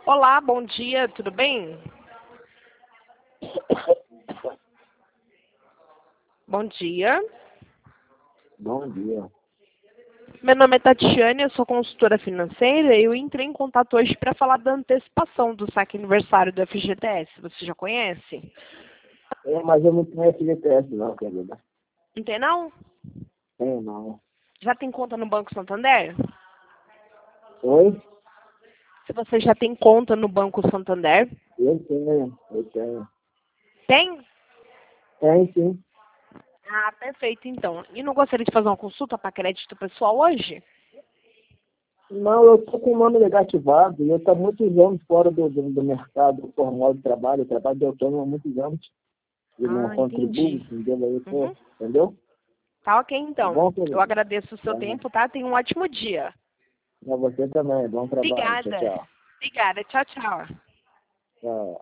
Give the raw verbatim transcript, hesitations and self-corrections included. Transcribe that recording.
Olá, bom dia, tudo bem? Bom dia. Bom dia. Meu nome é Tatiane, eu sou consultora financeira e eu entrei em contato hoje para falar da antecipação do saque aniversário do F G T S. Você já conhece? É, mas eu não tenho F G T S não, querida. Não tem não? Tem não. Já tem conta no Banco Santander? Oi? Se você já tem conta no Banco Santander? Eu tenho, eu tenho. Tem? Tem sim. Ah, perfeito então. E não gostaria de fazer uma consulta para crédito pessoal hoje? Não, eu estou com o nome negativado e eu estou há muitos anos fora do, do, do mercado formal de trabalho. Eu trabalho de autônomo há muitos anos. E não Ah, contribuo, entendi. entendeu? Aí eu tô, Uhum. entendeu? Tá ok Tá então. bom, Eu querido? agradeço o seu Tá. tempo, tá? Tenha um ótimo dia. Pra você também. Bom trabalho. Tchau, Obrigada. tchau. Obrigada. Tchau, tchau. Tchau.